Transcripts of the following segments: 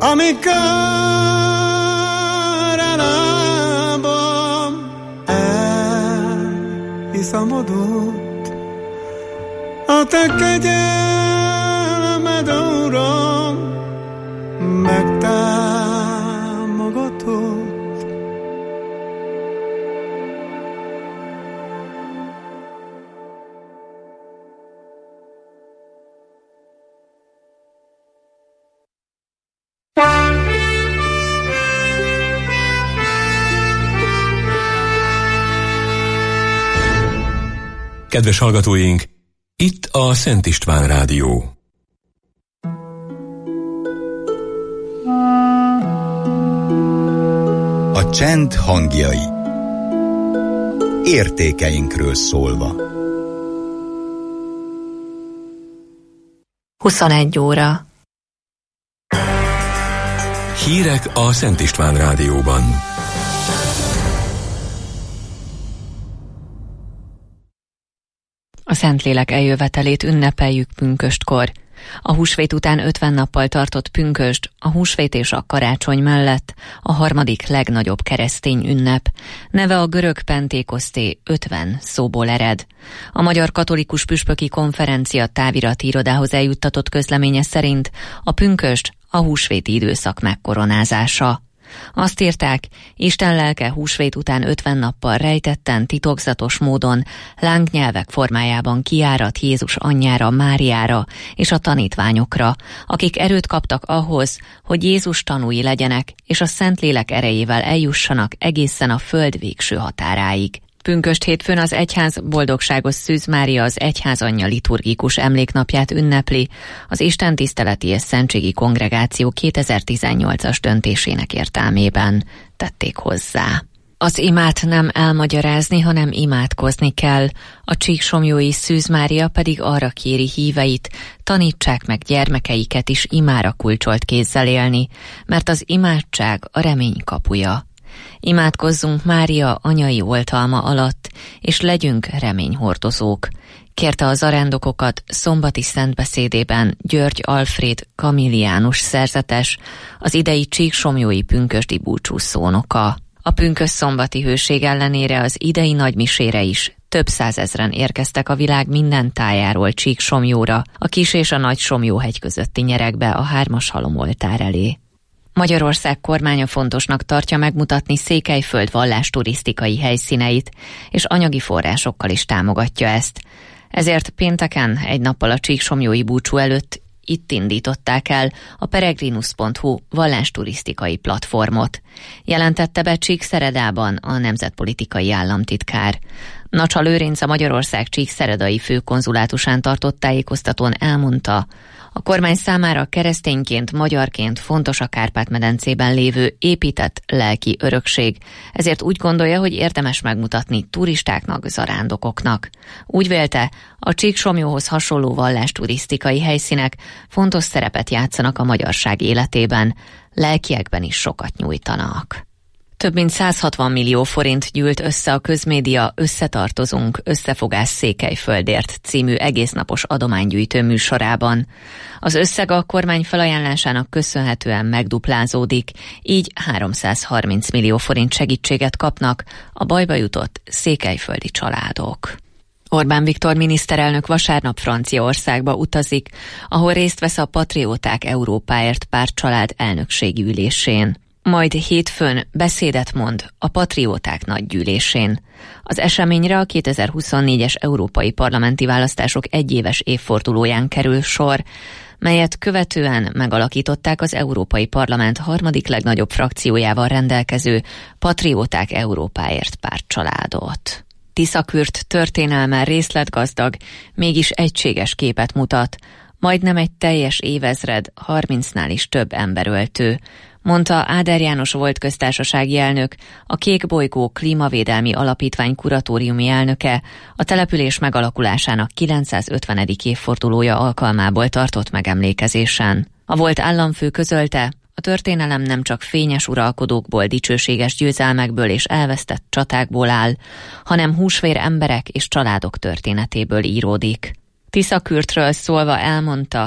amikor lábam elhiszamodott, a te kegyelmed, Uram, megtámogatott. Kedves hallgatóink, itt a Szent István Rádió. A csend hangjai. Értékeinkről szólva. 21 óra. Hírek a Szent István Rádióban. A Szentlélek eljövetelét ünnepeljük pünköstkor. A húsvét után 50 nappal tartott pünkösd, a húsvét és a karácsony mellett a harmadik legnagyobb keresztény ünnep. Neve a görög pentékoszté 50 szóból ered. A Magyar Katolikus Püspöki Konferencia távirati irodához eljuttatott közleménye szerint a pünkösd a húsvéti időszak megkoronázása. Azt írták, Isten lelke húsvét után 50 nappal rejtetten, titokzatos módon, lángnyelvek formájában kiárat Jézus anyjára, Máriára és a tanítványokra, akik erőt kaptak ahhoz, hogy Jézus tanúi legyenek, és a Szentlélek erejével eljussanak egészen a föld végső határáig. Pünkösd hétfőn az egyház Boldogságos Szűz Mária az Egyházanyja liturgikus emléknapját ünnepli, az istentiszteleti és szentségi kongregáció 2018-as döntésének értelmében, tették hozzá. Az imát nem elmagyarázni, hanem imádkozni kell. A Csíksomlyói Szűz Mária pedig arra kéri híveit, tanítsák meg gyermekeiket is imára kulcsolt kézzel élni, mert az imádság a remény kapuja. Imádkozzunk Mária anyai oltalma alatt, és legyünk reményhordozók, kérte a zarándokokat szombati szentbeszédében György Alfréd kamiliánus szerzetes, az idei csíksomlyói pünkösdi búcsúszónoka. A pünkösszombati hőség ellenére az idei nagymisére is több százezren érkeztek a világ minden tájáról Csíksomlyóra, a Kis- és a Nagy-Somlyóhegy közötti nyeregbe a 3-as halomoltár elé. Magyarország kormánya fontosnak tartja megmutatni Székelyföld vallásturisztikai helyszíneit, és anyagi forrásokkal is támogatja ezt. Ezért pénteken, egy nappal a csíksomlyói búcsú előtt itt indították el a peregrinus.hu vallásturisztikai platformot. Jelentette be Csíkszeredában a nemzetpolitikai államtitkár. Nacsa Lőrinc, a Magyarország csíkszeredai főkonzulátusán tartott tájékoztatón elmondta, a kormány számára keresztényként, magyarként fontos a Kárpát-medencében lévő épített lelki örökség, ezért úgy gondolja, hogy érdemes megmutatni turistáknak, zarándokoknak. Úgy vélte, a Csíksomlyóhoz hasonló vallásturisztikai helyszínek fontos szerepet játszanak a magyarság életében, lelkiekben is sokat nyújtanak. Több mint 160 millió forint gyűlt össze a közmédia Összetartozunk, összefogás Székelyföldért című egésznapos adománygyűjtő műsorában. Az összeg a kormány felajánlásának köszönhetően megduplázódik, így 330 millió forint segítséget kapnak a bajba jutott székelyföldi családok. Orbán Viktor miniszterelnök vasárnap Franciaországba utazik, ahol részt vesz a Patrióták Európáért pártcsalád elnökségi ülésén. Majd hétfőn beszédet mond a Patrióták nagygyűlésén. Az eseményre a 2024-es európai parlamenti választások egyéves évfordulóján kerül sor, melyet követően megalakították az Európai Parlament harmadik legnagyobb frakciójával rendelkező Patrióták Európáért pártcsaládot. Tiszakürt történelme részletgazdag, mégis egységes képet mutat, majdnem egy teljes évezred, 30-nál is több emberöltő, mondta Áder János volt köztársasági elnök, a Kék Bolygó Klímavédelmi Alapítvány kuratóriumi elnöke a település megalakulásának 950. évfordulója alkalmából tartott megemlékezésen. A volt államfő közölte, a történelem nem csak fényes uralkodókból, dicsőséges győzelmekből és elvesztett csatákból áll, hanem húsvér emberek és családok történetéből íródik. Tiszakürtről szólva elmondta,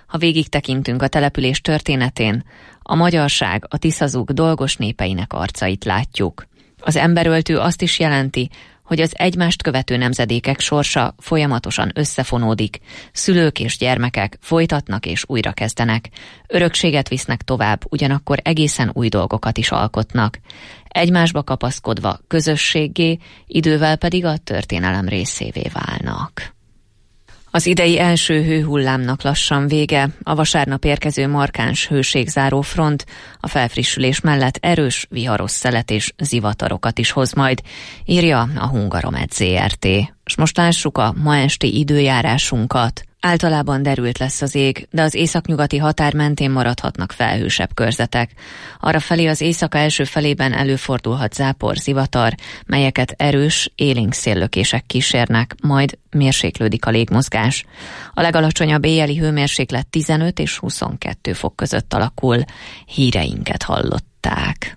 Ha végig tekintünk a település történetén, a magyarság, a Tiszazug dolgos népeinek arcait látjuk. Az emberöltő azt is jelenti, hogy az egymást követő nemzedékek sorsa folyamatosan összefonódik, szülők és gyermekek folytatnak és újrakezdenek, örökséget visznek tovább, ugyanakkor egészen új dolgokat is alkotnak. Egymásba kapaszkodva közösséggé, idővel pedig a történelem részévé válnak. Az idei első hőhullámnak lassan vége, a vasárnap érkező markáns hőségzáró front a felfrissülés mellett erős, viharos szelet és zivatarokat is hoz majd, írja a Hungaromet Zrt. És most lássuk a ma esti időjárásunkat. Általában derült lesz az ég, de az északnyugati határ mentén maradhatnak felhősebb körzetek. Arrafelé az éjszaka első felében előfordulhat zápor, zivatar, melyeket erős, élénk széllökések kísérnek, majd mérséklődik a légmozgás. A legalacsonyabb éjjeli hőmérséklet 15 és 22 fok között alakul. Híreinket hallották.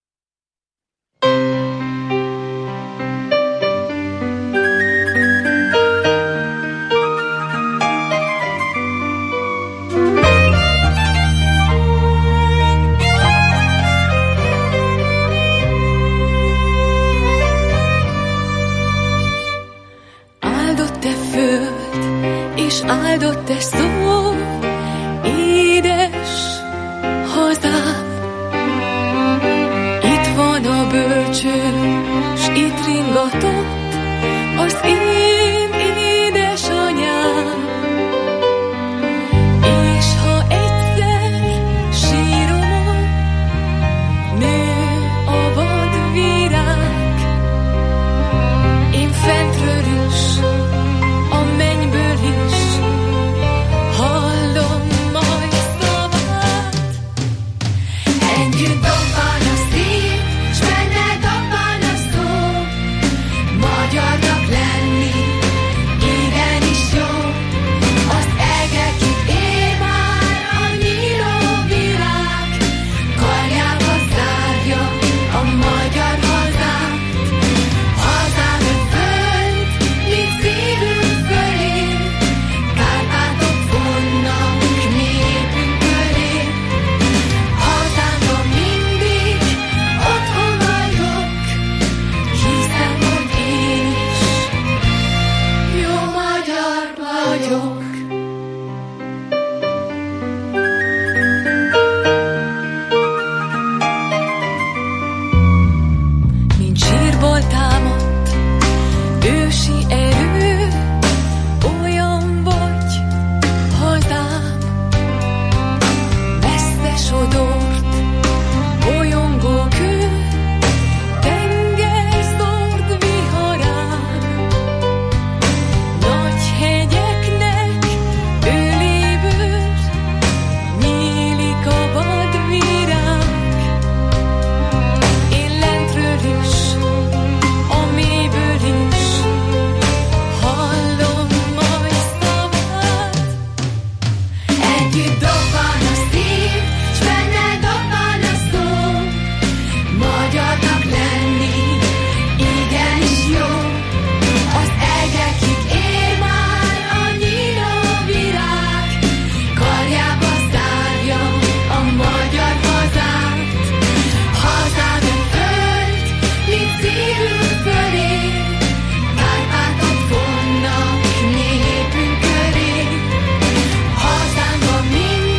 És áldott-e szó, édes hazám. Itt van a bölcső, s itt ringatott az én édesanyám. És ha egyszer síromon nő a vadvirág, én fentről is mindig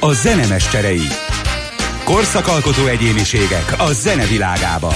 a zenemesterei. Korszakalkotó egyéniségek a zene világában.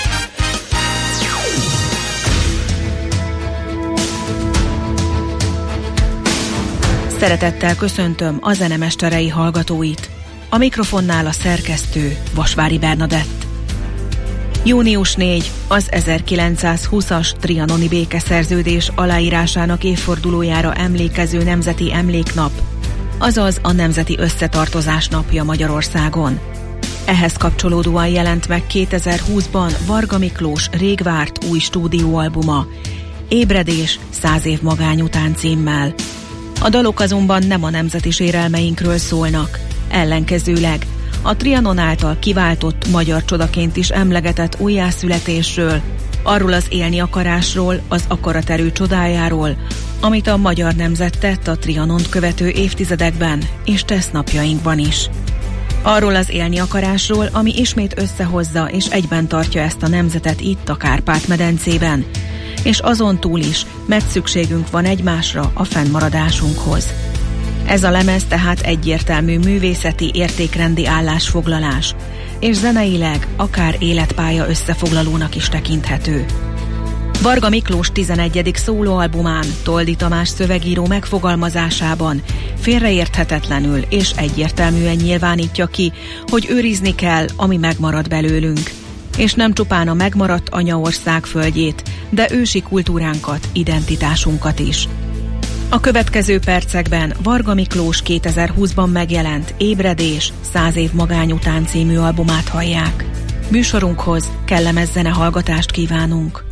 Szeretettel köszöntöm a zenemesterei hallgatóit. A mikrofonnál a szerkesztő Vasvári Bernadett. Június 4 az 1920-as trianoni békeszerződés aláírásának évfordulójára emlékező nemzeti emléknap, azaz a Nemzeti Összetartozás napja Magyarországon. Ehhez kapcsolódóan jelent meg 2020-ban Varga Miklós rég várt új stúdióalbuma, Ébredés 100 év magány után címmel. A dalok azonban nem a nemzeti sérelmeinkről szólnak, ellenkezőleg a Trianon által kiváltott magyar csodaként is emlegetett újjászületésről, arról az élni akarásról, az akaraterő csodájáról, amit a magyar nemzet tett a Trianont követő évtizedekben, és tesz napjainkban is. Arról az élni akarásról, ami ismét összehozza és egyben tartja ezt a nemzetet itt a Kárpát-medencében, és azon túl is, mert szükségünk van egymásra a fennmaradásunkhoz. Ez a lemez tehát egyértelmű művészeti értékrendi állásfoglalás, és zeneileg akár életpálya összefoglalónak is tekinthető. Varga Miklós 11. szólóalbumán Toldi Tamás szövegíró megfogalmazásában félreérthetetlenül és egyértelműen nyilvánítja ki, hogy őrizni kell, ami megmarad belőlünk, és nem csupán a megmaradt anyaország földjét, de ősi kultúránkat, identitásunkat is. A következő percekben Varga Miklós 2020-ban megjelent Ébredés 100 év magány után című albumát hallják. Műsorunkhoz kellemes zenehallgatást kívánunk.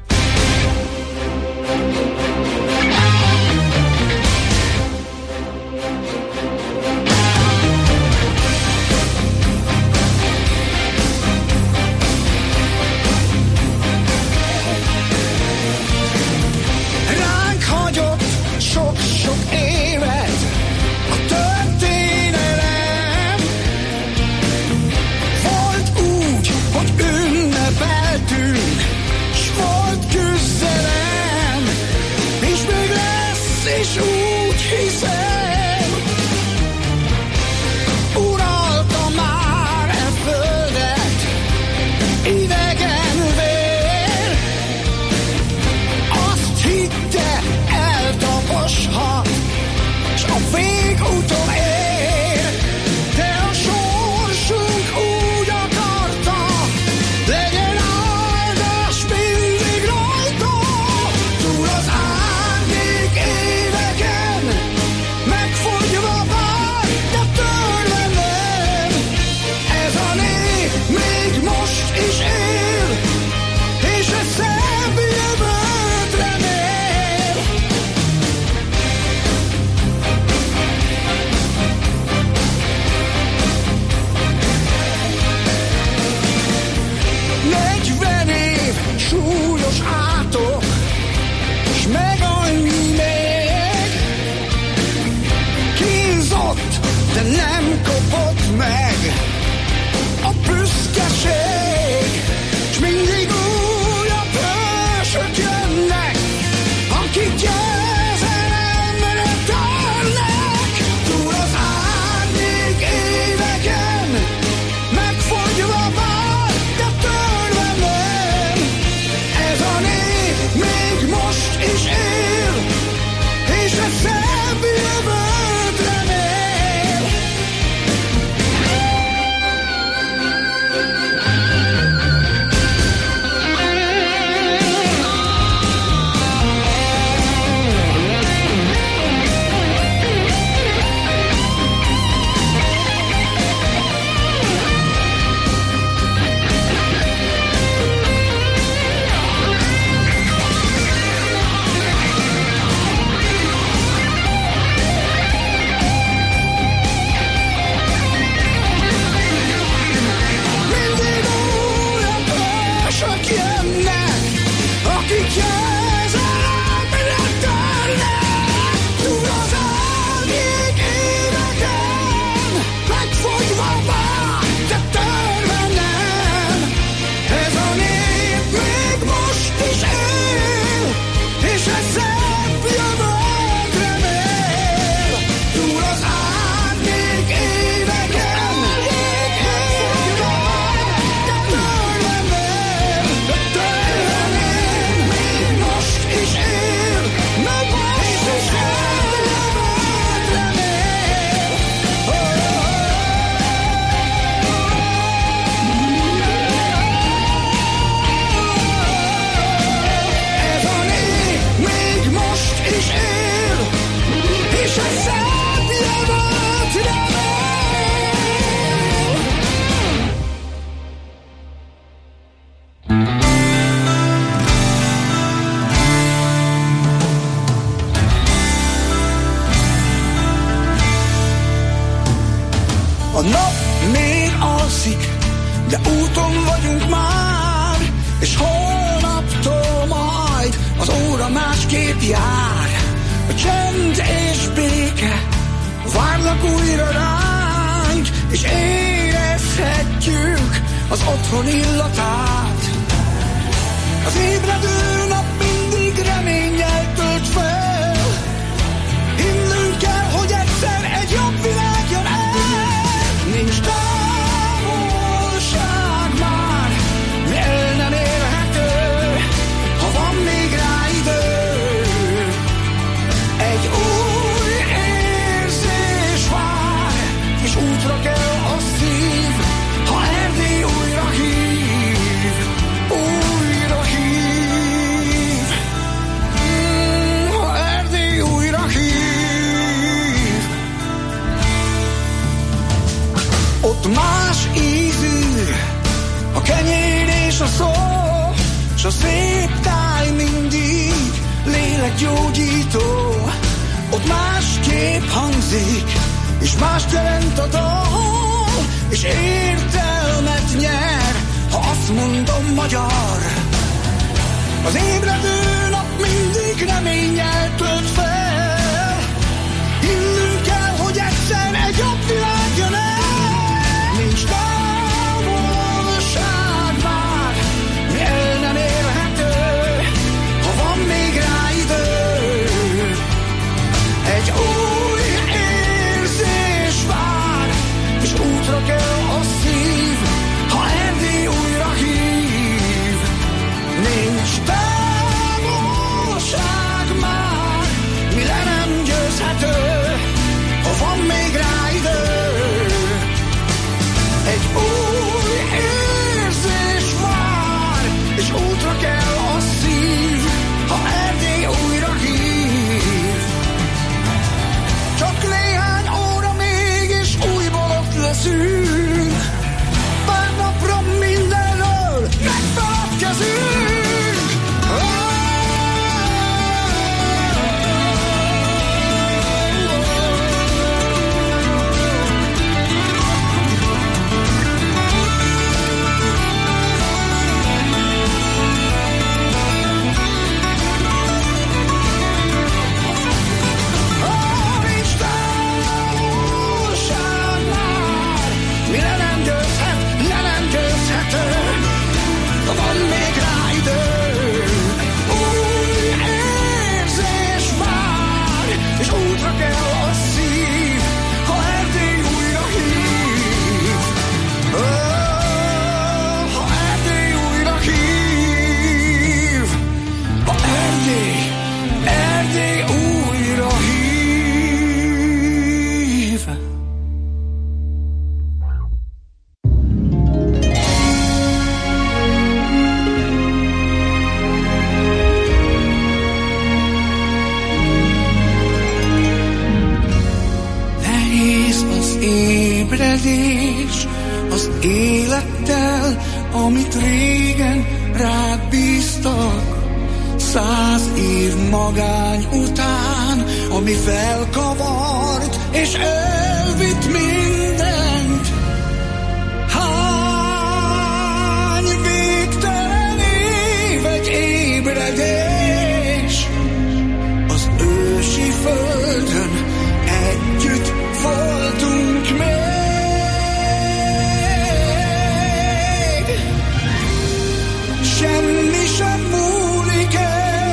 A nap még alszik, de úton vagyunk már, és holnaptól majd az óra másképp jár. A csend és béke várnak újra ránk, és érezhetjük az otthon illatát. Az ébredő nap mindig reménnyel tölt fel, hinnünk kell, hogy egyszer egy jobb világ jön el. Nincs távolság már, mi el nem érhető, ha van még rá idő. Egy új érzés vár, és útra kell a szív, ha Erdély újra hív, újra hív. Ha Erdély újra hív. Ott más ízű a kenyér és a szó, s a szép táj mindig lélekgyógyító. Ott másképp hangzik, és mást jelent a dal, és értelmet nyer, ha azt mondom magyar. Az ébredő nap mindig reménnyel tölt fel, hinnünk kell, hogy egyszer egy jobb világ jön el. Nincs távolság már, mi el nem érhető, ha van még rá idő. Egy új érzés vár, és útra kell a szív, ha Erdély újra hív. Nincs távolság már, mi le nem győzhető, ha van még rá idő. Egy új érzés vár, és útra kell a szív, ha Erdély újra hív. Csak néhány óra még, és újból ott leszünk. Pár napra mindenről megfeledkezünk. Van még rá idő, új érzés vár, és útra kell a szív, ha Erdély újra hív. Ha Erdély újra hív, ha Erdély újra hív. Az élettel, amit régen rád bíztak. 100 év magány után, ami felkavart és elvitt mindent. Hány végtelen év egy ébredés, az ősi földön együtt voltunk még. Semmi sem múlik el,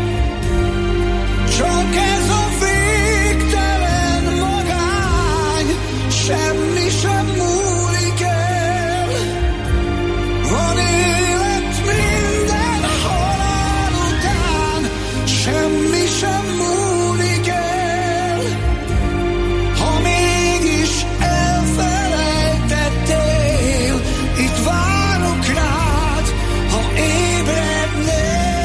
csak ez a végtelen magány. Semmi sem múlik el, van élet minden halál után. Semmi sem múlik el, ha mégis elfelejtettél, itt várok rád, ha ébrednél.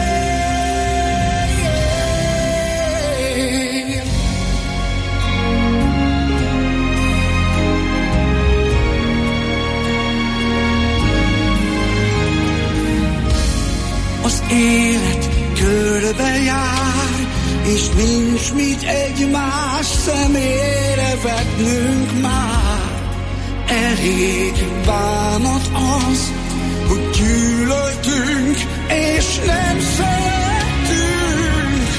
Az élet körbejár, és nincs mit egymás szemére vetnünk már. elég bánat az, hogy gyűlöltünk és nem szerettünk.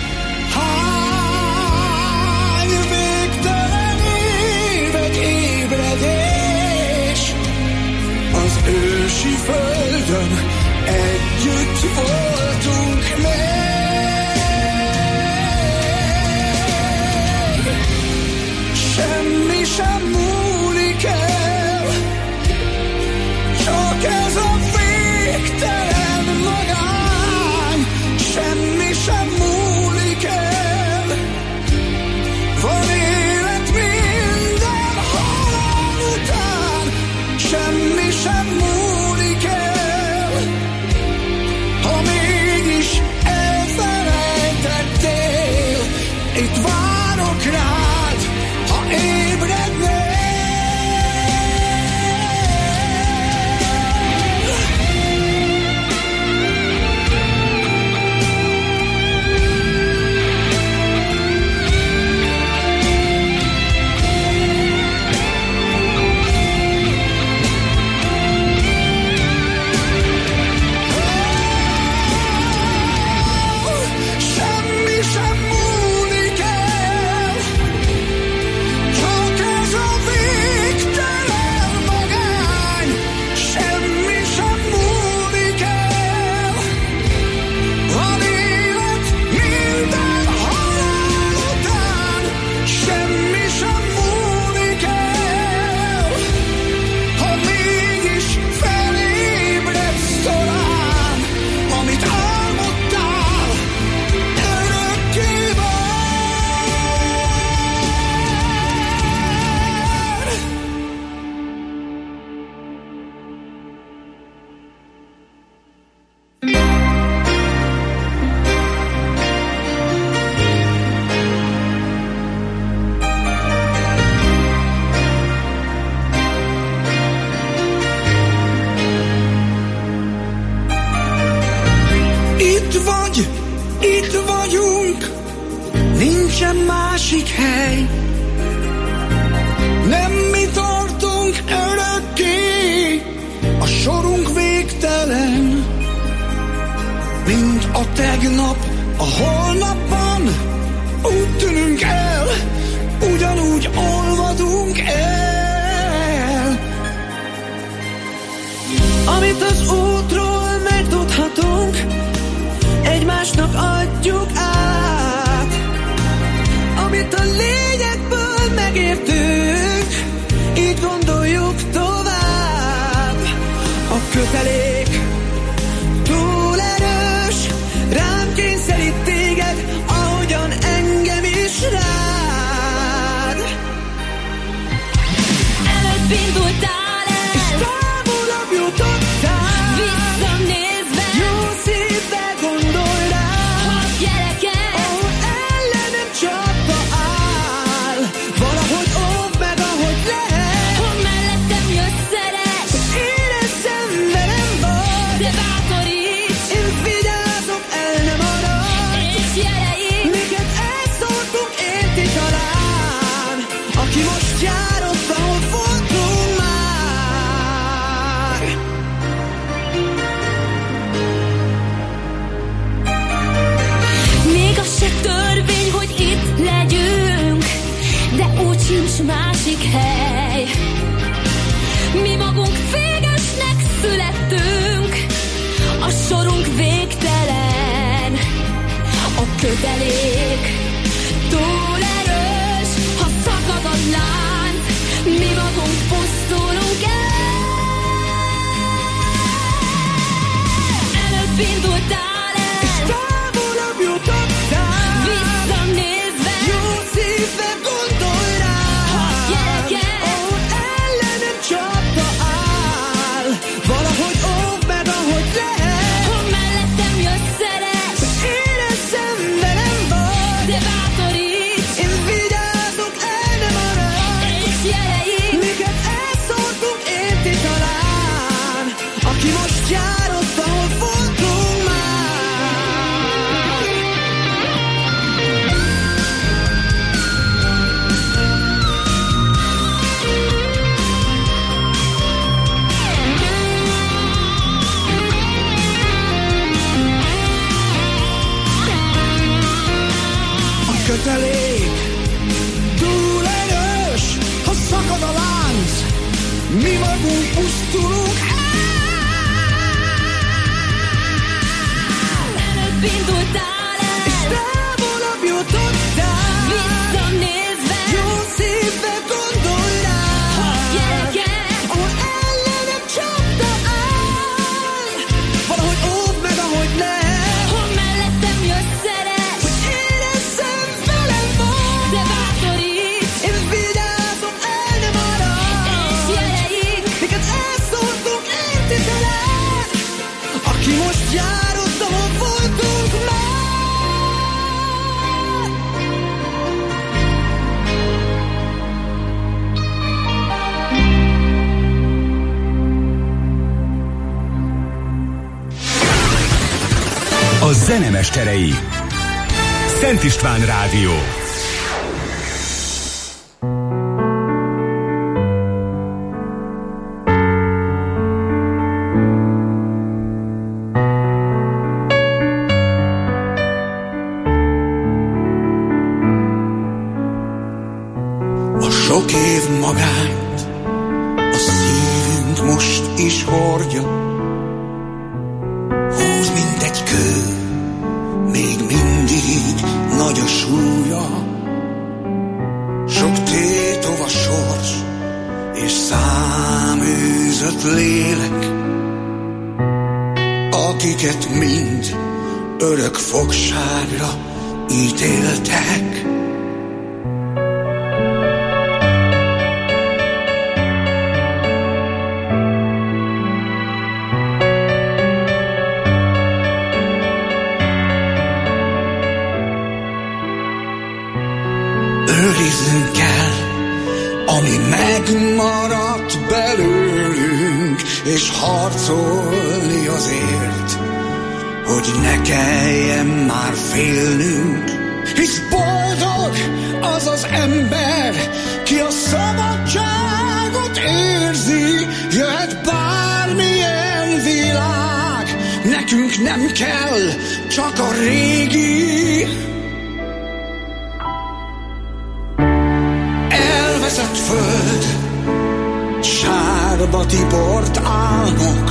Hány végtelen évet ébredés, az ősi földön együtt voltunk meg. Semmi sem múlik el, csak ez a végtelen magány. Semmi sem múlik el, van élet minden halál után. Semmi sem múlik el, ha mégis elfelejtettél. Itt várok rád, ha ébrednél. Semmi sem múlik el, csak ez a végtelen magány. Semmi sem múlik el, van élet minden halál után. Semmi sem múlik el, ha mégis felébredsz talán, amit álmodtál, örökké vár. Itt vagyunk, nincsen másik hely. Nem mi tartunk örökké, a sorunk végtelen. Mint a tegnap, a holnapban úgy tűnünk el, ugyanúgy olvadunk el. Amit az útról megtudhatunk, egymásnak adjuk át. Amit a lényegből megértünk, így gondoljuk tovább. A kötelék túl erős, rám kényszerít téged, ahogyan engem is rád. Előbb indultál el, És távolabb jutottál, visszanézve, jó szívvel gondolj rá. hat gyereket, Ahol ellenem csapda áll, valahogy óvd meg, ahogy lehet. ha mellettem jössz, szeress, Érezzem, velem vagy, de bátoríts, én vigyázok, el nem maradj. és jeleim, Miket elszórtunk, érti talán, aki most jár ott, ahol voltunk már. még az se törvény, hogy itt legyünk, de úgy sincs másik hely. Mi magunk végesnek születtünk, a sorunk végtelen. A kötelék túl erős, ha szakad a lánc, mi magunk pusztulunk el. Előbb indultál el, Távolabb jutottál, visszanézve, jó szívvel gondolj rá. hat gyereket, Ahol ellenem csapda áll, valahogy óvd meg, ahogy lehet. ha mellettem jössz, szeress, Érezzem, velem vagy, de Zenemesterei. Szent István Rádió. A sok év magányt a szívünk most is hordja. Húz, mint egy kő, még mindig nagy a súlya. Sok tétov a sors, és száműzött lélek, akiket mind örök fogságra ítéltek. Őriznünk kell, ami megmaradt belőlünk, és harcolni azért, hogy ne kelljen már félnünk. Hisz boldog az az ember, ki a szabadságot érzi, jöhet bármilyen világ, nekünk nem kell csak a régi. Elveszett föld, sárba tibort álmok,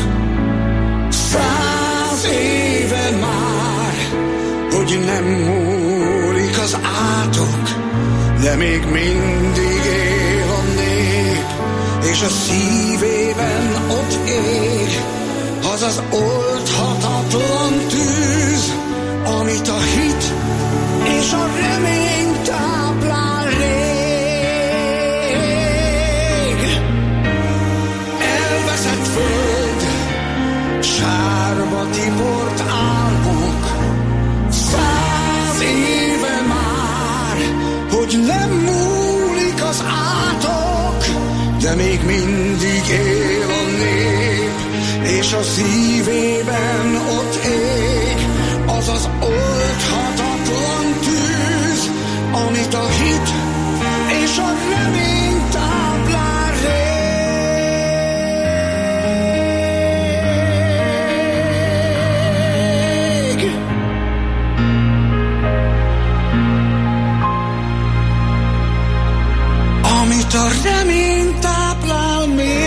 100 éve már, hogy nem múlik az átok, de még mindig él a nép, és a szívében ott ég az az oldhatatlan tűz, amit a hit és a remény táplál rég. Elveszett föld, sárba tibort álmok, 100 éve már, hogy nem múlik az átok, de még mindig él a nép, és a szívében ott ég az az oldhatatlan tűz, amit a hit és a remény táplál rég. Amit a remény táplál még.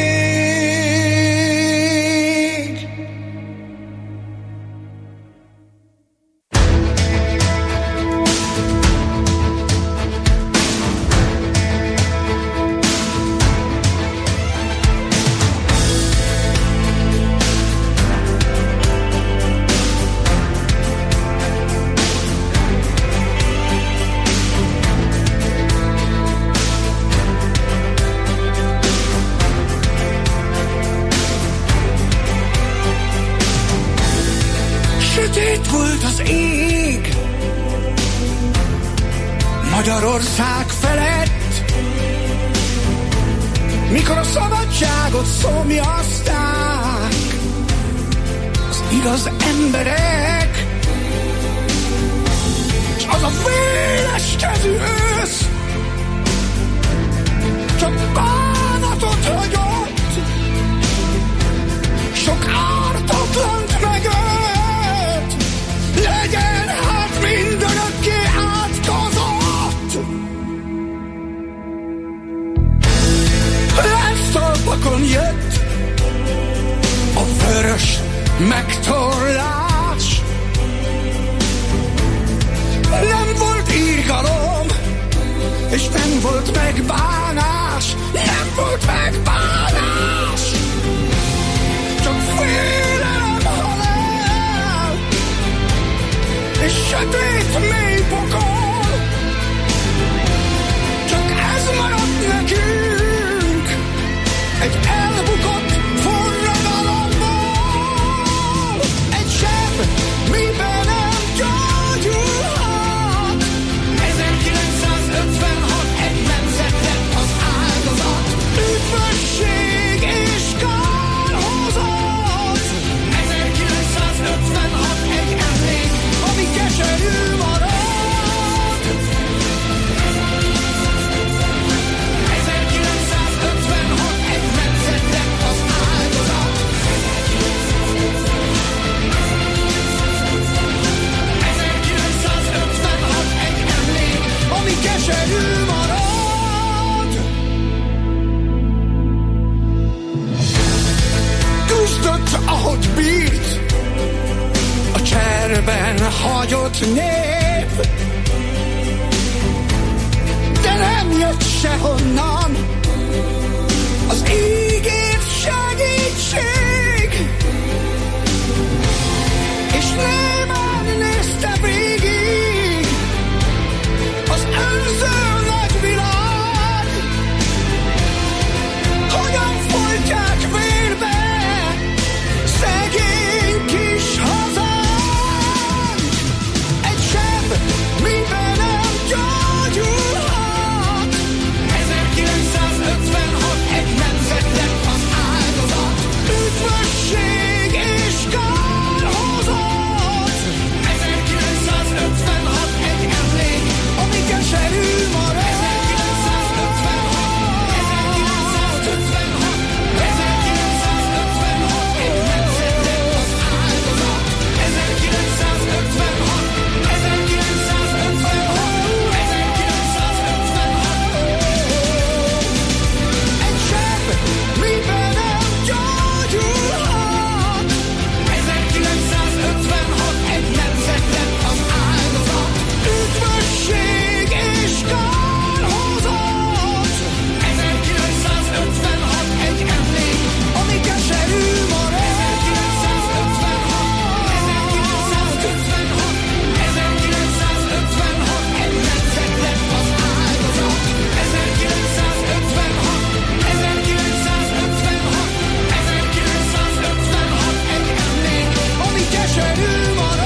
Sötét volt az ég Magyarország felett, mikor a szabadságot szomjazták az igaz emberek, s az a véres kezű ősz csak bánatot hagyott, sok ártatlant megölt. Legyen hát mindörökké átkozott. Lánctalpakon jött a vörös megtorlás. Nem volt írgalom, és nem volt megbánás. Nem volt megbánás, csak félelem, halál és sötét mély pokol. Csak ez maradt nekünk egy elbukott forradalomból. Egy seb, miben nem gyógyulhat. 1956 egy nemzet lett az áldozat. Üdvösség és kárhozat. 1956 egy emlék keserű marad. Küzdött, ahogy bírt, a cserben hagyott nép, de nem jött sehonnan az ígért segítség, és némán nézte végig az önző nagyvilág, hogyan folytják vérbe szegény kis hazánk. Egy seb, miben nem gyógyulhat. 1956 egy nemzet lett az áldozat, üdvösség és kár hozott. 1956 egy emlék, ami keserű marad. 1956 egy nemzet lett az áldozat. 1956 egy seb, miben nem gyógyulhat. 1956 egy nemzet lett az áldozat, üdvösség és kár hozott. 1956 egy emlék, ami keserű marad. 1956 egy nemzet lett az áldozat. 1956 egy emlék, ami keserű marad.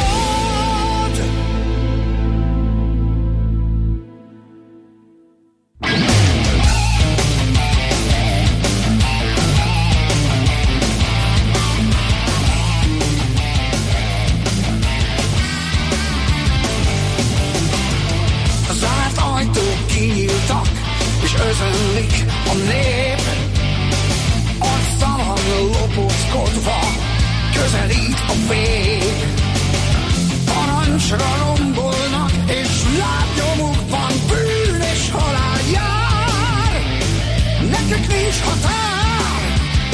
Zárt ajtók kinyíltak, és özönlik a nép. Arctalan lopózkodva közelít a vég. Parancsra rombolnak, és lábnyomukban bűn és halál jár. Nekük nincs határ.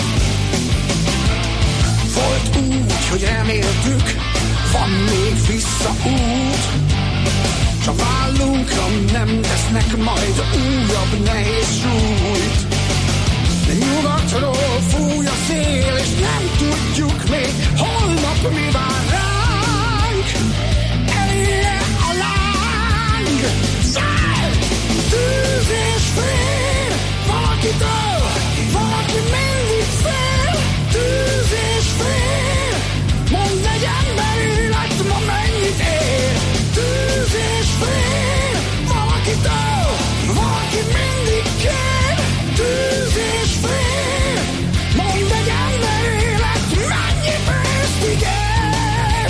Volt úgy, hogy reméltük, van még visszaút, s a vállunkra nem tesznek majd újabb nehéz súlyt. De nyugatról fúj a szél, és nem tudjuk még, holnap mi vár ránk. Elérje a láng, száll, tűz és fél, valakitől, valaki mindig fél. Tűz és fél, mondd egy ember élet ma mennyit ér. Tűz és fél, valakitől, valaki mindig kér. Tűz és fél, mondd egy ember élet mennyi pénzt ígér.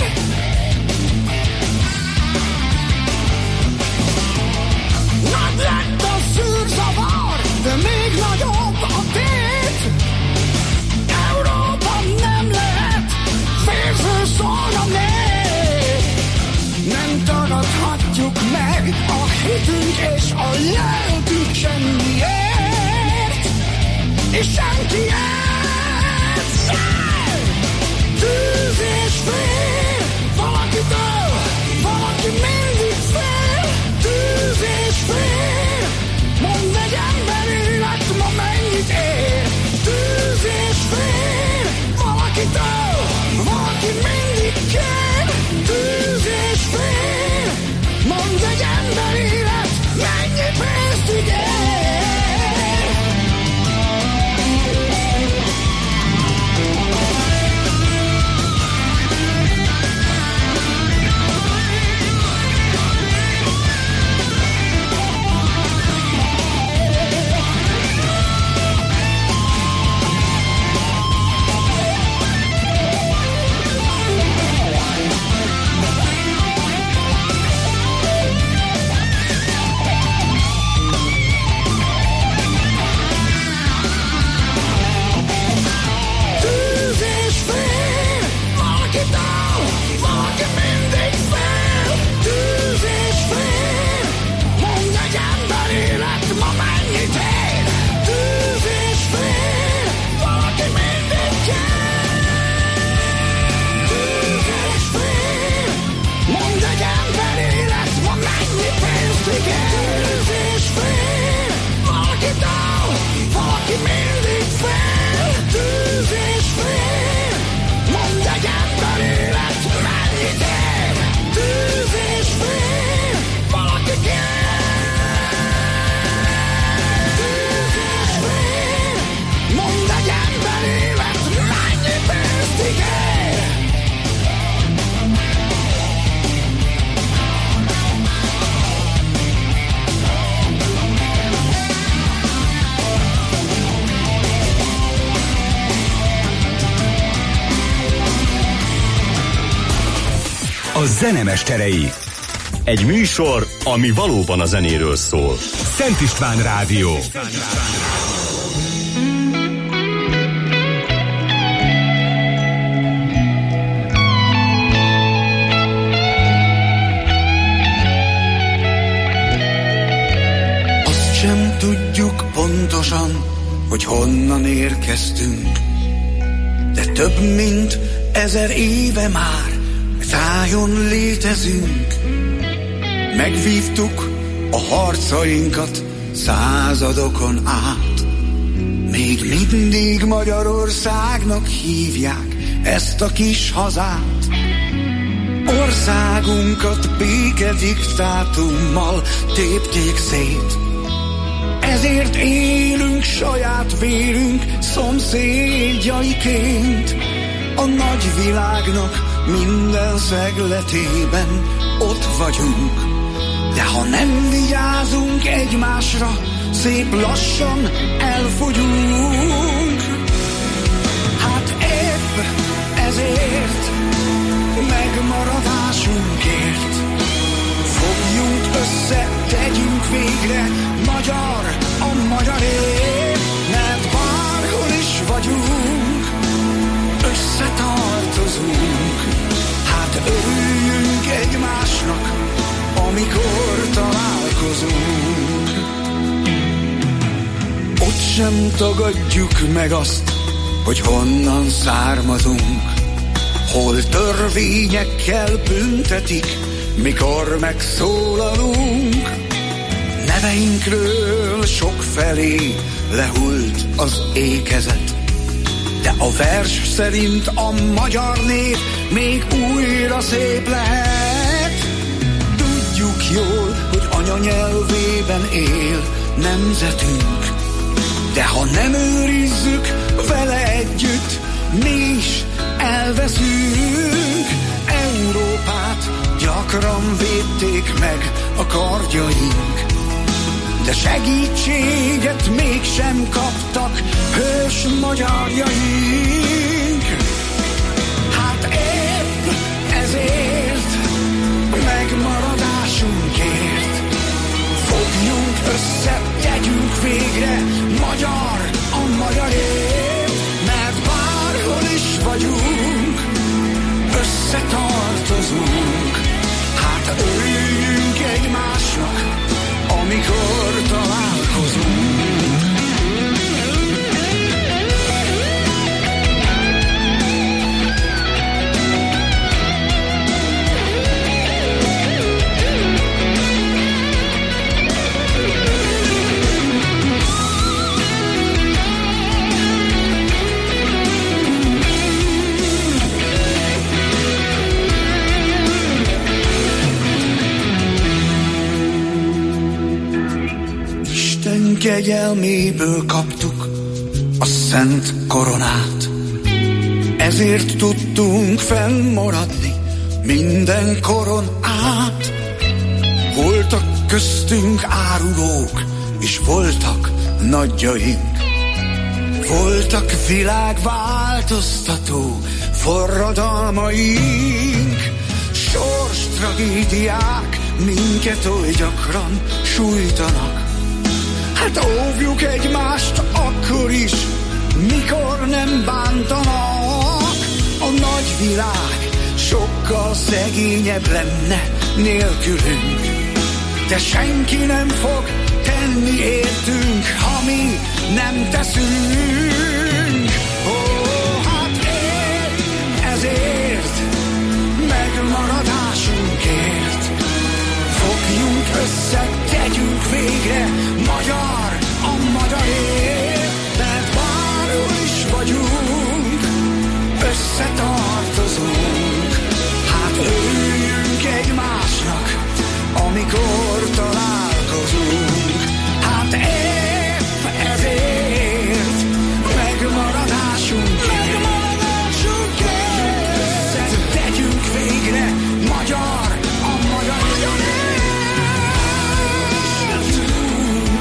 Nagy lett a szűrzavar, de még nagyobb a tét. Európa nem lehet férfő szólna nép. Nem tagadhatjuk meg a hitünk és a lelkünk semmiért, és senkiért. Tűz és fél, valakitől, valaki mindig fél. Tűz és fél, mondd egy ember élet ma mennyit ér. Tűz és fél, valakitől, valaki mindig kér. Tűz és fél, mondd egy ember élet mennyi pénzt ígér. A zenemesterei. Egy műsor, ami valóban a zenéről szól. Szent István Rádió. Azt sem tudjuk pontosan, hogy honnan érkeztünk, de több mint 1000 éve már tájon létezünk. Megvívtuk a harcainkat századokon át, még mindig Magyarországnak hívják ezt a kis hazát. Országunkat békediktátummal tépték szét, ezért élünk saját vérünk szomszédjaiként. A nagy világnak minden szegletében ott vagyunk, de ha nem vigyázunk egymásra, szép lassan elfogyunk. Hát épp ezért, megmaradásunkért fogjunk össze, tegyünk végre magyar a magyarért, mert bárhol is vagyunk, összetartozunk. Hát örüljünk egymásnak, amikor találkozunk. Ott sem tagadjuk meg azt, hogy honnan származunk, hol törvényekkel büntetik, mikor megszólalunk. Neveinkről sokfelé lehult az ékezet, de a vers szerint a magyar név még újra szép lehet. Tudjuk jól, hogy anyanyelvében él nemzetünk, de ha nem őrizzük vele együtt, mi is elveszünk. Európát gyakran védték meg a kardjaink, de segítséget mégsem kaptak hős magyarjaink. Hát épp ezért, megmaradásunkért fogjunk össze, tegyünk végre magyar a magyarért, mert bárhol is vagyunk, összetartozunk. Hát örüljünk egymásnak, amikor találkozunk. Kegyelméből kaptuk a szent koronát, ezért tudtunk fennmaradni minden koron át. Voltak köztünk árulók, és voltak nagyjaink, voltak világváltoztató forradalmaink. Sors tragédiák minket oly gyakran sújtanak, hát óvjuk egymást akkor is, mikor nem bántanak. A nagy világ sokkal szegényebb lenne nélkülünk, de senki nem fog tenni értünk, ha mi nem teszünk. Hát épp ezért, megmaradásunkért fogjunk össze, tegyünk végre magyar a magyarért, mert bárhol is vagyunk, összetartozunk. Hát örüljünk egymásnak, amikor találkozunk. Hát épp ezért, megmaradásunkért össze, tegyünk végre magyar a magyarért.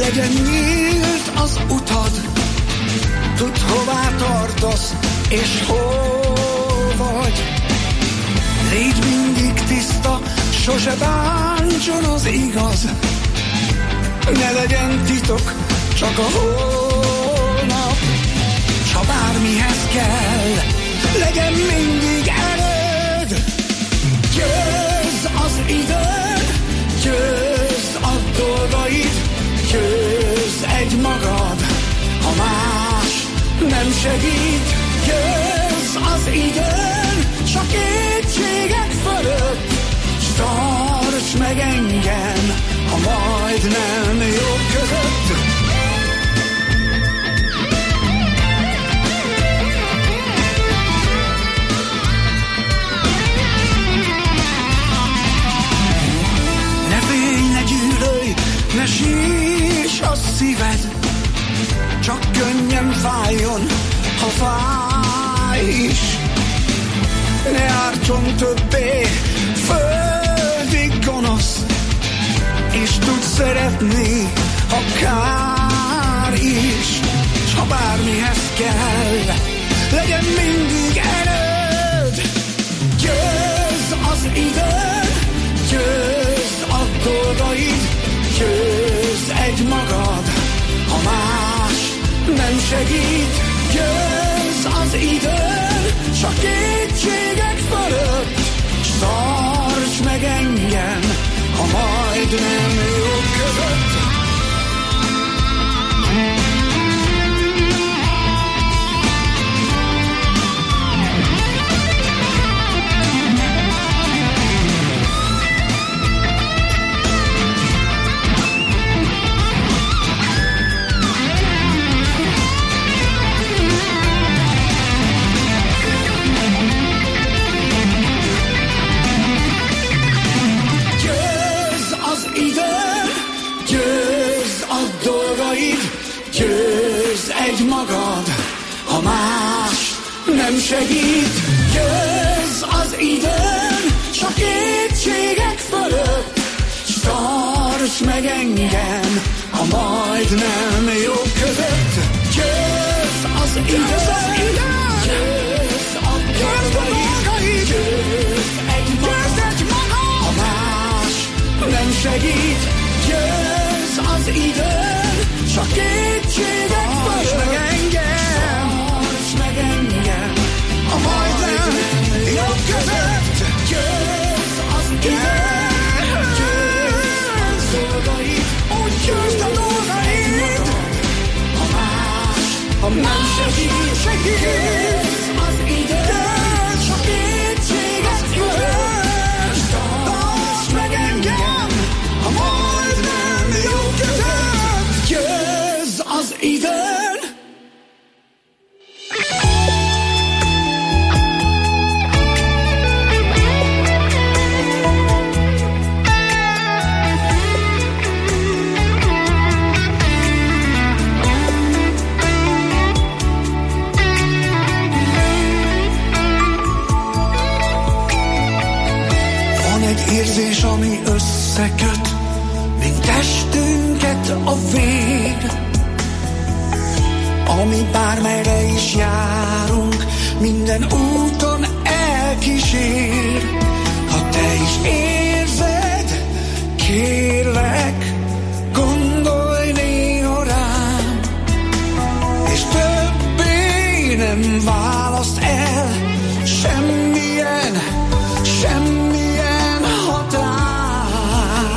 legyen nyílt az utad, tudd hová tartasz, és hol vagy. Légy mindig tiszta, sose bántson az igaz, ne legyen titok, csak a holnap. S ha bármihez kell, legyen mindig erőd. Győzz az időd, győzz a dolgaid, győzz egymagad, ha más nem segít. Győzz az időn, s a kétségek fölött, s tarts meg engem a majdnem jó között. Ne félj, ne gyűlölj, ne sírs a szíved, csak könnyen fájjon, ha fáj is. Ne ártson többé földi gonosz, és tudsz szeretni, ha kár is. S ha bármihez kell, legyen mindig erőd. Győzz az időd, győzz a dolgaid, győzz egymagad, ha más nem segít. Győzz az időn, s a kétségek fölött, s tarts meg engem a majdnem jó között. Győzz egymagad, ha más nem segít. Győzz az időn, s a kétségek fölött, s tarts meg engem a majdnem jó között. Győzz az időn, győzz a dolgaid, győzz egymagad, ha más nem segít. Győzz az időn, s a kétségek fölött, meg engem, a majdnem jó között. Győzz az időn, győzz a dolgaid, úgy győzd a dolgaid, ha más nem segít. Győzz az időn, s a kétségek fölött, tarts meg engem, a majdnem jó között. Győzz az időn. Van egy érzés, ami összeköt, mint testünket a vér, ami bármerre is járunk, minden úton elkísér. Ha te is érzed, kérlek, gondolj néha rám, és többé nem választ el semmilyen határ.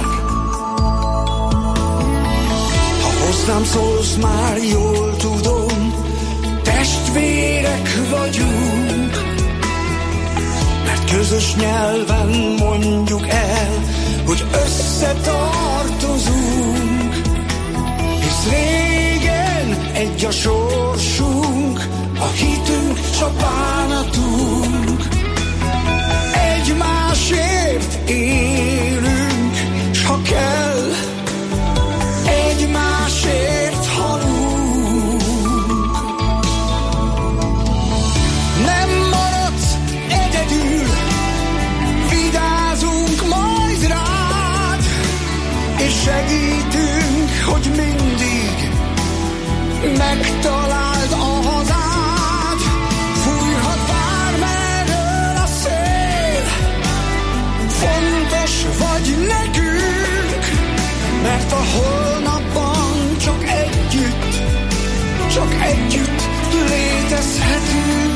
Ha hozzám szólsz, már jól tudom, testvérek vagyunk, mert közös nyelven mondjuk el, hogy összetartozunk. Hisz régen egy a sorsunk, a hitünk s a bánatunk. Egymásért élünk, s ha kell, egymásért halunk. Nem maradsz egyedül, vigyázunk majd rád, és segítünk, hogy mindig megtaláld a hazád. Fújhat bármerről a szél, fontos vagy nekünk, mert a holnapban csak együtt létezhetünk.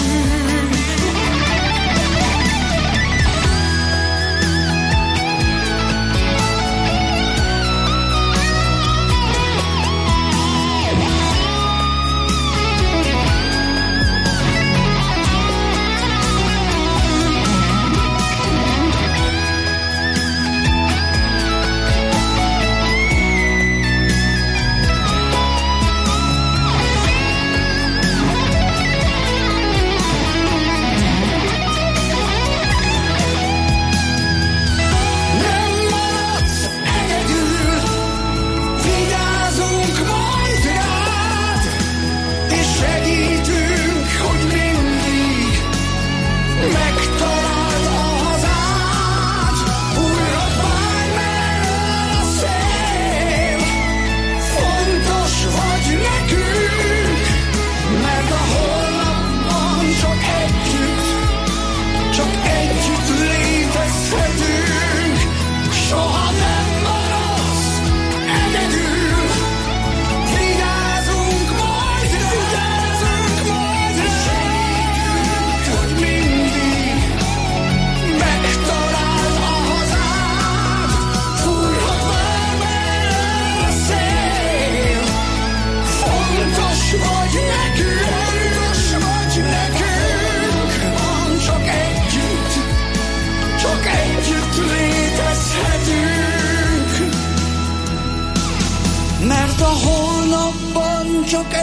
Mert a holnapban csak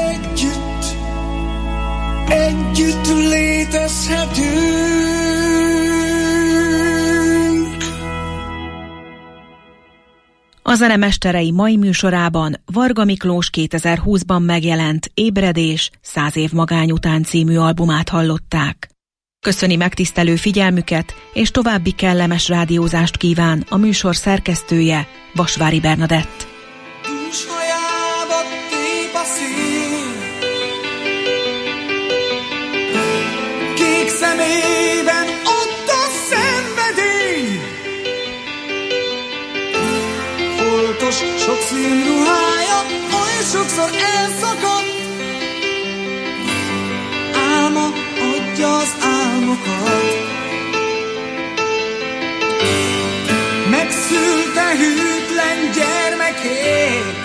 együtt létezhetünk. A zenemesterei mai műsorában Varga Miklós 2020-ban megjelent Ébredés 100 év magány után című albumát hallották. Köszöni megtisztelő figyelmüket, és további kellemes rádiózást kíván a műsor szerkesztője, Vasvári Bernadett. Hajába tép a szín, kék szemében ott a szenvedély, foltos sok színruhája oly sokszor elszakadt, álma adja az álmokat. Megszülte hűtlen gyermekét,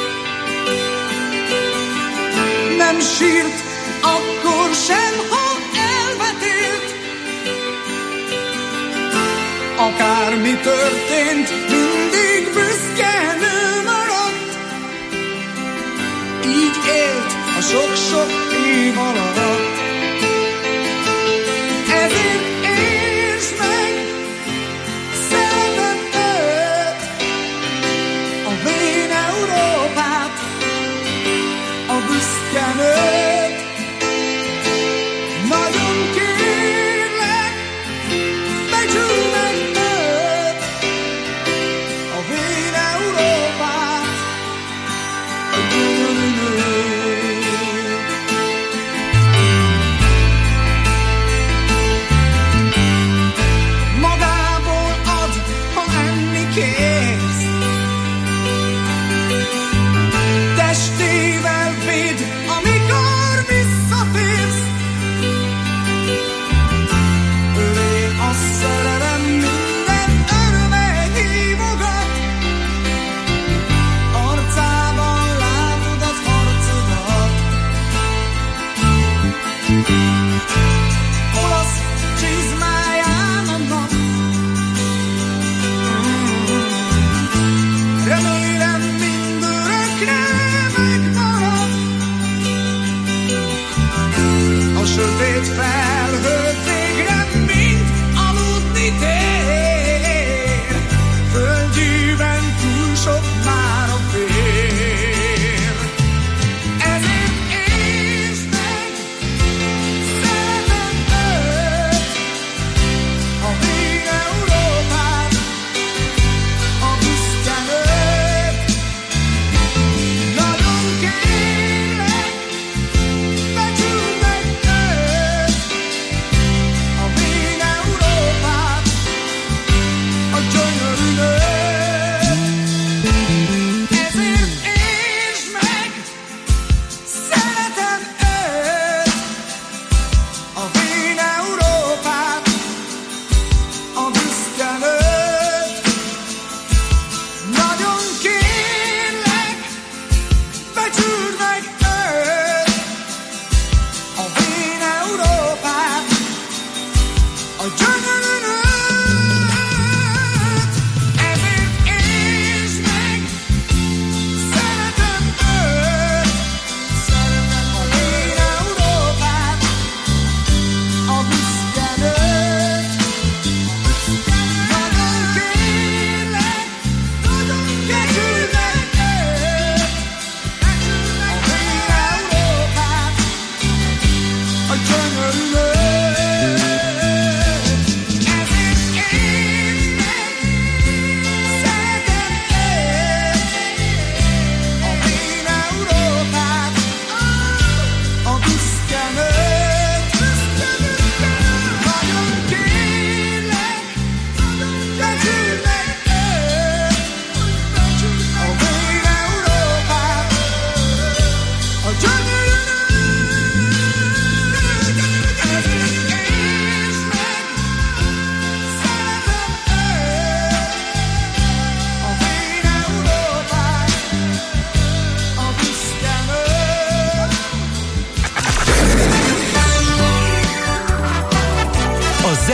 nem sírt akkor sem, ha elvetélt. Akármi történt, mindig büszkenő maradt. Így élt a sok-sok év alatt. Ezért értsd meg, szeretem őt, a vén Európát, a büszke nőt. Nagyon kérlek, becsüld meg őt,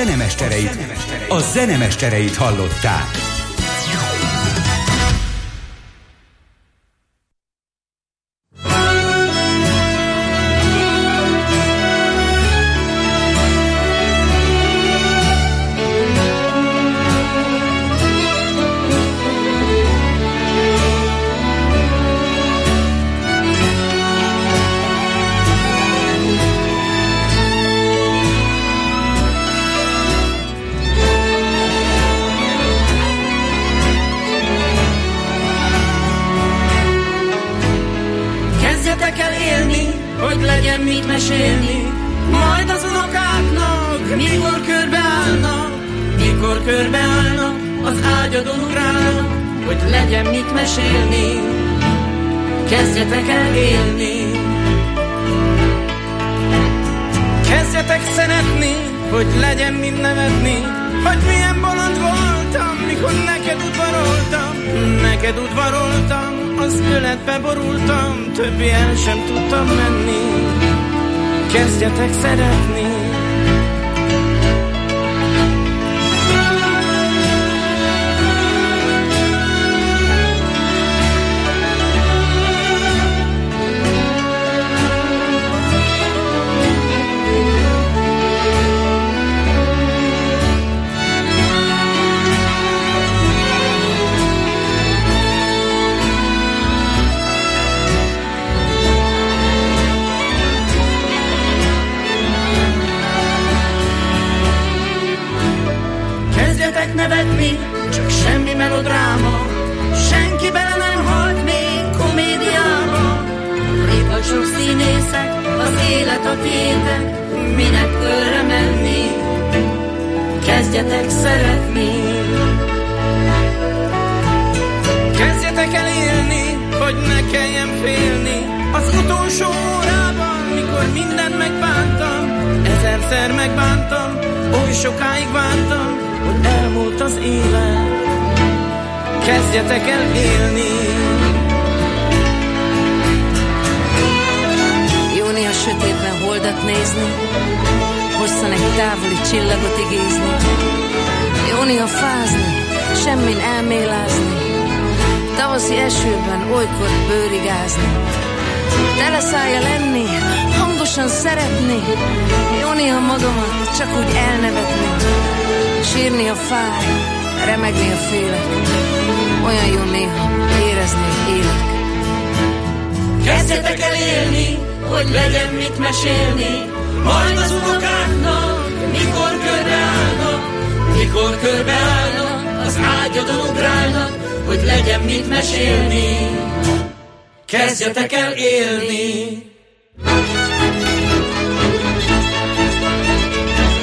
zenemestereit hallották. Kezdjetek el élni, kezdjetek szeretni, hogy legyen mind nevetni, hogy milyen bolond voltam, mikor neked udvaroltam, az öletbe borultam, többi el sem tudtam menni. Kezdjetek szeretni. Nevetni, csak semmi melodráma, senki bele nem halt még komédiába. Itt vagy sok színészek, az élet a tiétek, minek körre menni, kezdjetek szeretni. Kezdjetek el élni, hogy ne kelljen félni, az utolsó órában, mikor mindent megbántam, ezerszer megbántam, oly sokáig vártam, hogy elmúlt az élet, kezdjetek el élni. Jó néha sötétben holdat nézni, hosszan egy távoli csillagot igézni. Jó néha fázni, semmin elmélázni, tavaszi esőben olykor bőrigázni. Tele szájjal lenni, hangosan szeretni, jó néha magamat csak úgy elnevetni. Sírni a fáj, remegni a félek, olyan jó néha érezni, hogy élek. Kezdjetek el élni, hogy legyen mit mesélni, majd az unokáknak, mikor körbeállnak, az ágyadon ugrálnak, hogy legyen mit mesélni. Kezdjetek el élni.